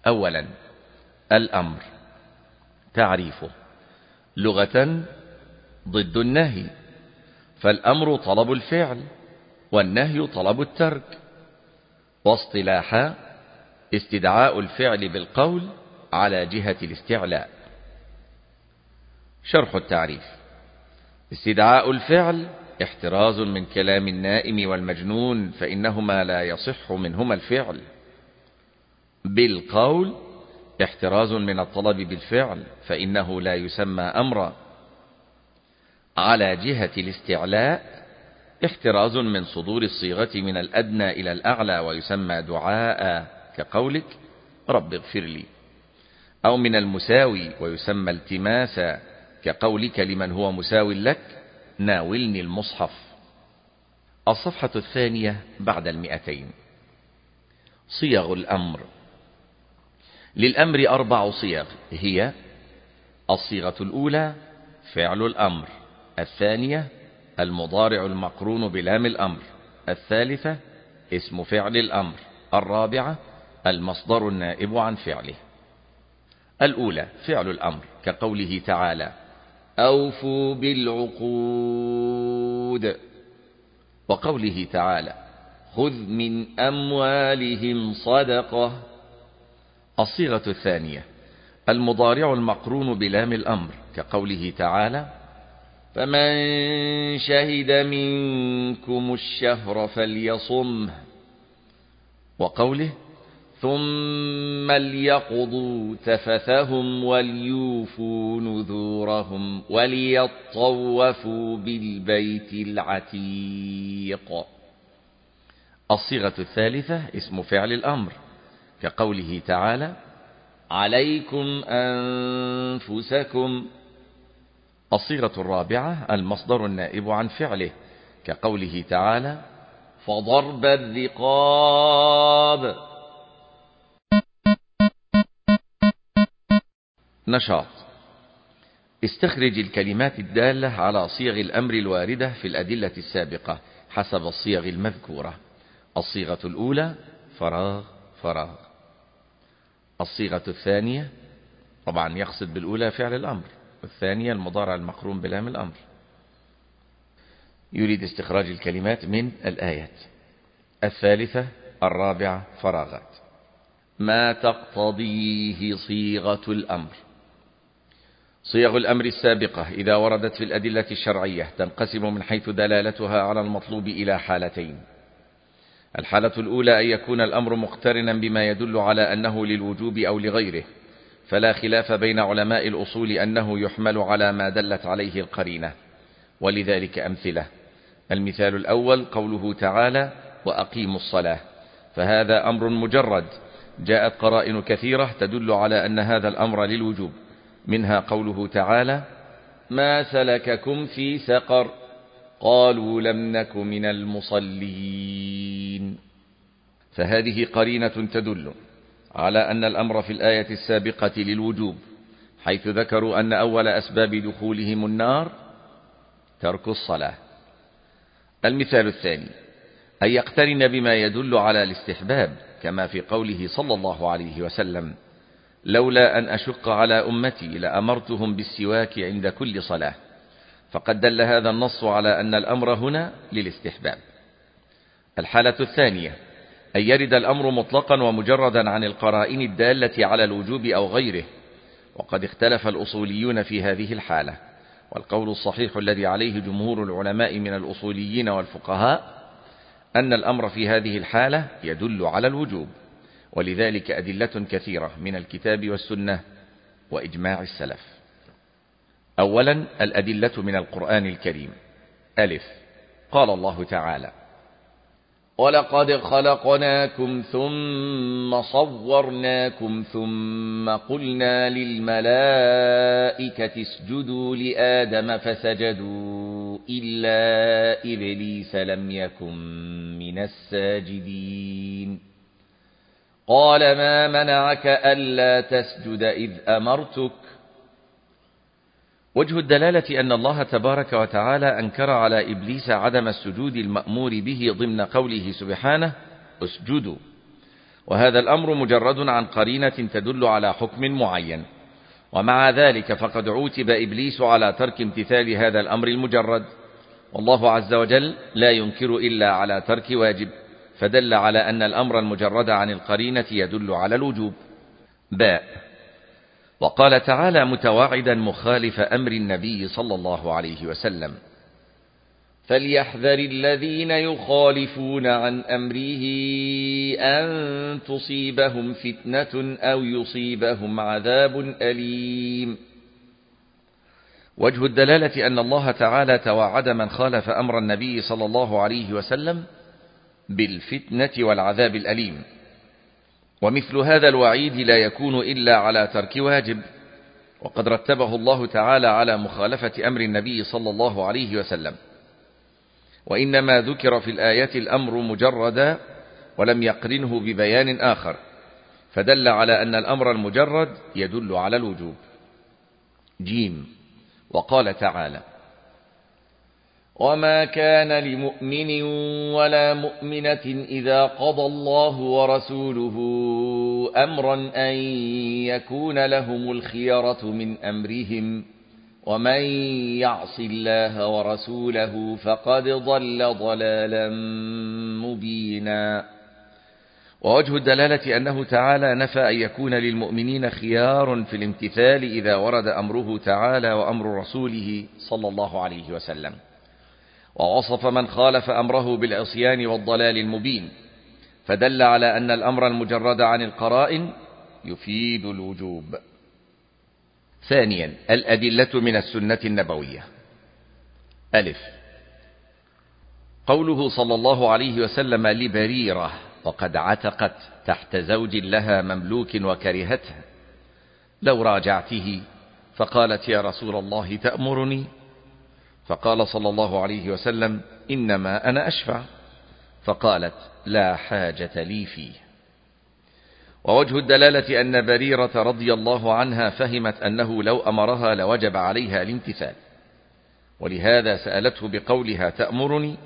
أولا، الأمر. تعريفه: لغة ضد النهي، فالأمر طلب الفعل والنهي طلب الترك. واصطلاحا: استدعاء الفعل بالقول على جهة الاستعلاء. شرح التعريف: استدعاء الفعل احتراز من كلام النائم والمجنون، فإنهما لا يصح منهما الفعل. بالقول احتراز من الطلب بالفعل، فإنه لا يسمى أمرا. على جهة الاستعلاء احتراز من صدور الصيغة من الأدنى إلى الأعلى، ويسمى دعاء، كقولك رب اغفر لي. أو من المساوي، ويسمى التماسا، كقولك لمن هو مساو لك ناولني المصحف. الصفحة 2 بعد 200. صيغ الأمر. للأمر 4 صيغ، هي: الصيغة الأولى فعل الأمر، الثانية المضارع المقرون بلام الأمر، الثالثة اسم فعل الأمر، الرابعة المصدر النائب عن فعله. الأولى فعل الأمر، كقوله تعالى أوفوا بالعقود، وقوله تعالى خذ من أموالهم صدقة. الصيغة الثانية المضارع المقرون بلام الأمر، كقوله تعالى فمن شهد منكم الشهر فليصمه، وقوله ثم ليقضوا تفثهم وليوفوا نذورهم وليطوفوا بالبيت العتيق. الصيغة الثالثة اسم فعل الأمر، كقوله تعالى عليكم أنفسكم. الصيغة الرابعة المصدر النائب عن فعله، كقوله تعالى فضرب الرقاب. نشاط: استخرج الكلمات الدالة على صيغ الأمر الواردة في الأدلة السابقة حسب الصيغ المذكورة. الصيغة الأولى فراغ فراغ. الصيغة الثانية، طبعا يقصد بالأولى فعل الأمر، والثانية المضارع المقرون بلام الأمر. يريد استخراج الكلمات من الآيات. الثالثة الرابعة فراغات. ما تقتضيه صيغة الأمر. صيغ الأمر السابقة إذا وردت في الأدلة الشرعية تنقسم من حيث دلالتها على المطلوب إلى حالتين. الحالة الأولى أن يكون الأمر مقترنا بما يدل على أنه للوجوب أو لغيره، فلا خلاف بين علماء الأصول أنه يحمل على ما دلت عليه القرينة، ولذلك أمثلة. المثال الأول قوله تعالى وأقيموا الصلاة، فهذا أمر مجرد جاءت قرائن كثيرة تدل على أن هذا الأمر للوجوب، منها قوله تعالى ما سلككم في سقر قالوا لم نك من المصلين. فهذه قرينة تدل على أن الأمر في الآية السابقة للوجوب، حيث ذكروا أن أول أسباب دخولهم النار ترك الصلاة. المثال الثاني أن يقترن بما يدل على الاستحباب، كما في قوله صلى الله عليه وسلم لولا أن أشق على أمتي لأمرتهم بالسواك عند كل صلاة، فقد دل هذا النص على أن الأمر هنا للاستحباب. الحالة الثانية أن يرد الأمر مطلقا ومجردا عن القرائن الدالة على الوجوب أو غيره، وقد اختلف الأصوليون في هذه الحالة، والقول الصحيح الذي عليه جمهور العلماء من الأصوليين والفقهاء أن الأمر في هذه الحالة يدل على الوجوب، ولذلك أدلة كثيرة من الكتاب والسنة وإجماع السلف. أولا الأدلة من القرآن الكريم. ألف، قال الله تعالى ولقد خلقناكم ثم صورناكم ثم قلنا للملائكة اسجدوا لآدم فسجدوا إلا إبليس لم يكن من الساجدين قال ما منعك ألا تسجد إذ أمرتك. وجه الدلالة أن الله تبارك وتعالى أنكر على إبليس عدم السجود المأمور به ضمن قوله سبحانه اسجدوا، وهذا الأمر مجرد عن قرينة تدل على حكم معين. ومع ذلك فقد عوتب إبليس على ترك امتثال هذا الأمر المجرد، والله عز وجل لا ينكر إلا على ترك واجب، فدل على أن الأمر المجرد عن القرينة يدل على الوجوب. باء. وقال تعالى متواعدا مخالف أمر النبي صلى الله عليه وسلم: فليحذر الذين يخالفون عن أمره أن تصيبهم فتنة أو يصيبهم عذاب أليم. وجه الدلالة أن الله تعالى توعد من خالف أمر النبي صلى الله عليه وسلم بالفتنة والعذاب الأليم، ومثل هذا الوعيد لا يكون إلا على ترك واجب، وقد رتبه الله تعالى على مخالفة أمر النبي صلى الله عليه وسلم، وإنما ذكر في الآية الأمر مجردا ولم يقرنه ببيان آخر، فدل على أن الأمر المجرد يدل على الوجوب. جيم. وقال تعالى: وما كان لمؤمن ولا مؤمنة إذا قضى الله ورسوله أمرا أن يكون لهم الخيرة من أمرهم ومن يعص الله ورسوله فقد ضل ضلالا مبينا. ووجه الدلالة أنه تعالى نفى أن يكون للمؤمنين خيار في الامتثال إذا ورد أمره تعالى وأمر رسوله صلى الله عليه وسلم، ووصف من خالف أمره بالعصيان والضلال المبين، فدل على أن الأمر المجرد عن القرائن يفيد الوجوب. ثانيا، الأدلة من السنة النبوية. ألف. قوله صلى الله عليه وسلم لبريرة وقد عتقت تحت زوج لها مملوك وكرهته: لو راجعته. فقالت: يا رسول الله تأمرني؟ فقال صلى الله عليه وسلم: إنما أنا أشفع. فقالت: لا حاجة لي فيه. ووجه الدلالة أن بريرة رضي الله عنها فهمت أنه لو أمرها لوجب عليها الامتثال، ولهذا سألته بقولها تأمرني،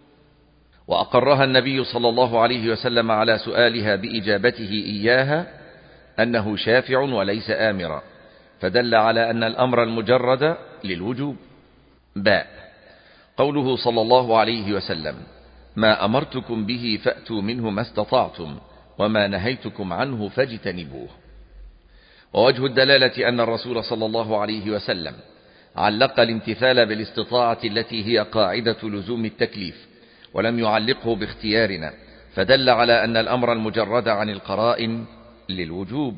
وأقرها النبي صلى الله عليه وسلم على سؤالها بإجابته إياها أنه شافع وليس آمرا، فدل على أن الأمر المجرد للوجوب. باء. قوله صلى الله عليه وسلم: ما أمرتكم به فأتوا منه ما استطعتم وما نهيتكم عنه فاجتنبوه. ووجه الدلالة أن الرسول صلى الله عليه وسلم علق الامتثال بالاستطاعة التي هي قاعدة لزوم التكليف، ولم يعلقه باختيارنا، فدل على أن الأمر المجرد عن القرائن للوجوب.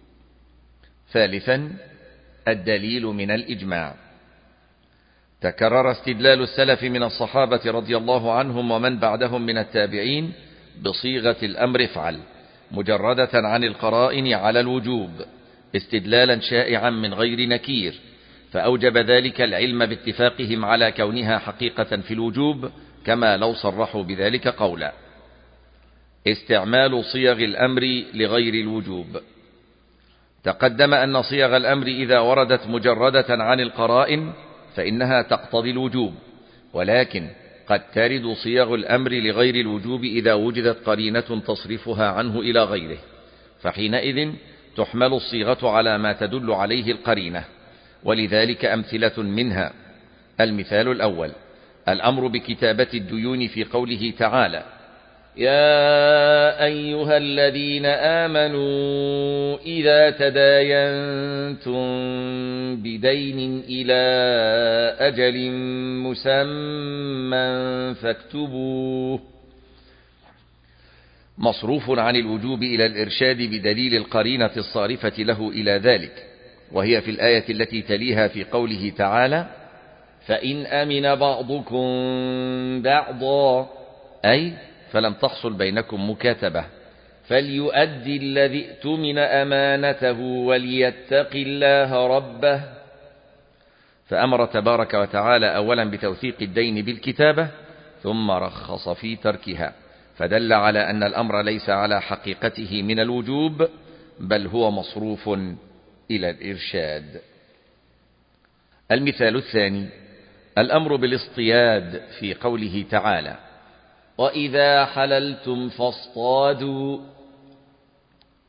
ثالثا، الدليل من الإجماع. تكرر استدلال السلف من الصحابة رضي الله عنهم ومن بعدهم من التابعين بصيغة الأمر افعل مجردة عن القرائن على الوجوب، استدلالا شائعا من غير نكير، فأوجب ذلك العلم باتفاقهم على كونها حقيقة في الوجوب، كما لو صرحوا بذلك قولا. استعمال صيغ الأمر لغير الوجوب. تقدم أن صيغ الأمر إذا وردت مجردة عن القرائن فإنها تقتضي الوجوب، ولكن قد ترد صيغ الأمر لغير الوجوب إذا وجدت قرينة تصرفها عنه إلى غيره، فحينئذ تحمل الصيغة على ما تدل عليه القرينة، ولذلك أمثلة منها: المثال الأول: الأمر بكتابة الديون في قوله تعالى: يا أيها الذين آمنوا إذا تداينتم بدين إلى أجل مسمى فاكتبوه، مصروف عن الوجوب إلى الإرشاد بدليل القرينة الصارفة له إلى ذلك، وهي في الآية التي تليها في قوله تعالى: فإن أمن بعضكم بعضا، أي فلم تحصل بينكم مكاتبة، فليؤدي الذي اؤتمن أمانته وليتق الله ربه. فأمر تبارك وتعالى أولا بتوثيق الدين بالكتابة، ثم رخص في تركها، فدل على أن الأمر ليس على حقيقته من الوجوب، بل هو مصروف إلى الإرشاد. المثال الثاني: الأمر بالاصطياد في قوله تعالى: وإذا حللتم فاصطادوا،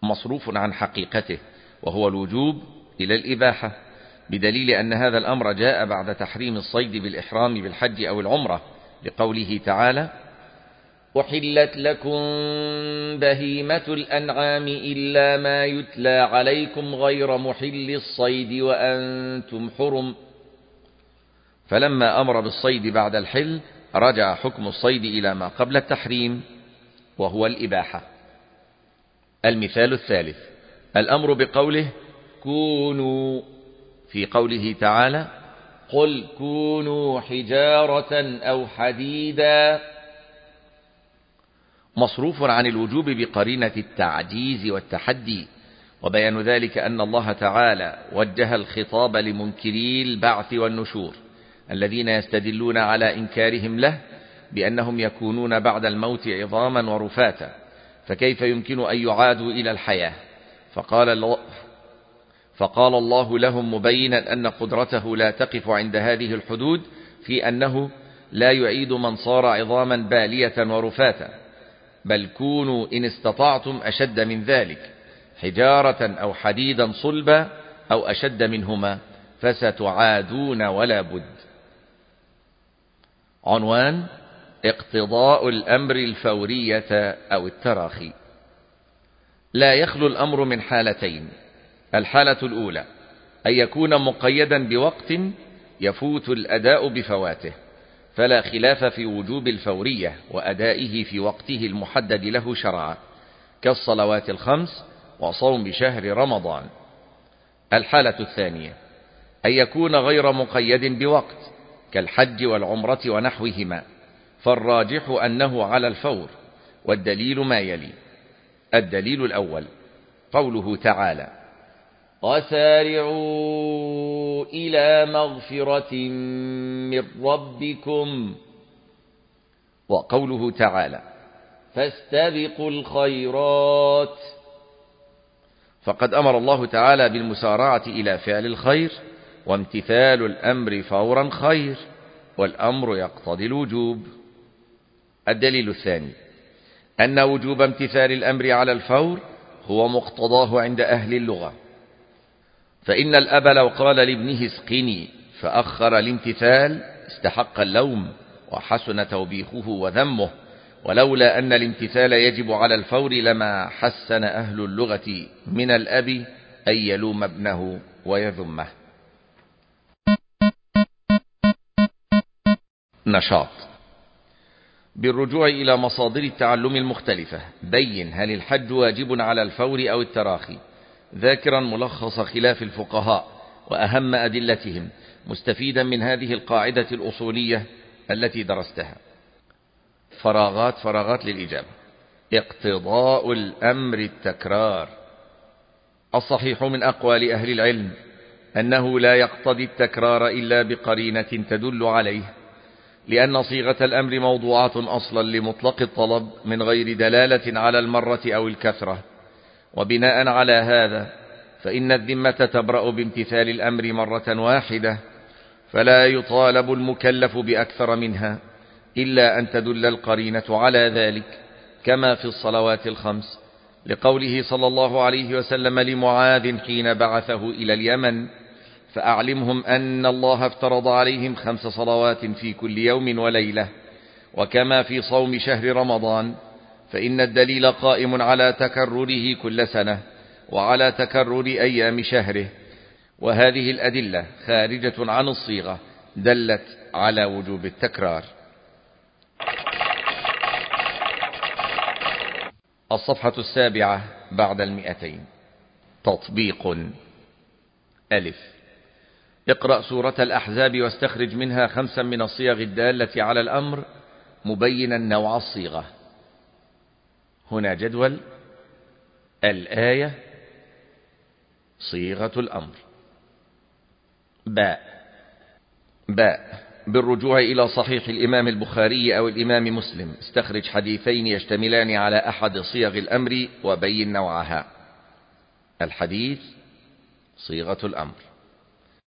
مصروف عن حقيقته، وهو الوجوب، إلى الإباحة، بدليل أن هذا الأمر جاء بعد تحريم الصيد بالإحرام بالحج أو العمرة، لقوله تعالى: أحلت لكم بهيمة الأنعام إلا ما يتلى عليكم غير محل الصيد وأنتم حرم. فلما أمر بالصيد بعد الحل رجع حكم الصيد إلى ما قبل التحريم، وهو الإباحة. المثال الثالث: الأمر بقوله كونوا، في قوله تعالى: قل كونوا حجارة أو حديدا، مصروف عن الوجوب بقرينة التعجيز والتحدي، وبيان ذلك أن الله تعالى وجه الخطاب لمنكري البعث والنشور الذين يستدلون على إنكارهم له بأنهم يكونون بعد الموت عظاما ورفاتا، فكيف يمكن أن يعادوا إلى الحياة؟ فقال الله لهم مبينا أن قدرته لا تقف عند هذه الحدود، في أنه لا يعيد من صار عظاما بالية ورفاتا، بل كونوا إن استطعتم أشد من ذلك، حجارة أو حديدا صلبا أو أشد منهما، فستعادون ولا بد. عنوان: اقتضاء الأمر الفورية أو التراخي. لا يخلو الأمر من حالتين: الحالة الأولى أن يكون مقيدا بوقت يفوت الأداء بفواته، فلا خلاف في وجوب الفورية وأدائه في وقته المحدد له شرعا، كالصلوات الخمس وصوم شهر رمضان. الحالة الثانية أن يكون غير مقيد بوقت، كالحج والعمرة ونحوهما، فالراجح أنه على الفور، والدليل ما يلي: الدليل الأول قوله تعالى: وسارعوا إلى مغفرة من ربكم، وقوله تعالى: فاستبقوا الخيرات، فقد أمر الله تعالى بالمسارعة إلى فعل الخير، وامتثال الأمر فورا خير، والأمر يقتضي الوجوب. الدليل الثاني أن وجوب امتثال الأمر على الفور هو مقتضاه عند أهل اللغة، فإن الأب لو قال لابنه اسقني فأخر الامتثال استحق اللوم وحسن توبيخه وذمه، ولولا أن الامتثال يجب على الفور لما حسن أهل اللغة من الأب أن يلوم ابنه ويذمه. نشاط: بالرجوع إلى مصادر التعلم المختلفة بين هل الحج واجب على الفور أو التراخي، ذاكرا ملخص خلاف الفقهاء وأهم أدلتهم، مستفيدا من هذه القاعدة الأصولية التي درستها. فراغات للإجابة. اقتضاء الأمر التكرار. الصحيح من أقوال أهل العلم أنه لا يقتضي التكرار إلا بقرينة تدل عليه، لأن صيغة الأمر موضوعة أصلا لمطلق الطلب من غير دلالة على المرة أو الكثرة، وبناء على هذا فإن الذمة تبرأ بامتثال الأمر مرة واحدة، فلا يطالب المكلف بأكثر منها إلا أن تدل القرينة على ذلك، كما في الصلوات الخمس، لقوله صلى الله عليه وسلم لمعاذ حين بعثه إلى اليمن: فأعلمهم أن الله افترض عليهم 5 صلوات في كل يوم وليلة، وكما في صوم شهر رمضان، فإن الدليل قائم على تكرره كل سنة وعلى تكرر أيام شهره، وهذه الأدلة خارجة عن الصيغة دلت على وجوب التكرار. الصفحة 7 بعد 200. تطبيق. ألف: اقرأ سورة الأحزاب واستخرج منها 5 من الصيغ الدالة على الأمر مبينا نوع الصيغة. هنا جدول: الآية، صيغة الأمر. باء: بالرجوع إلى صحيح الإمام البخاري أو الإمام مسلم استخرج حديثين يشتملان على أحد صيغ الأمر وبين نوعها. الحديث صيغة الأمر.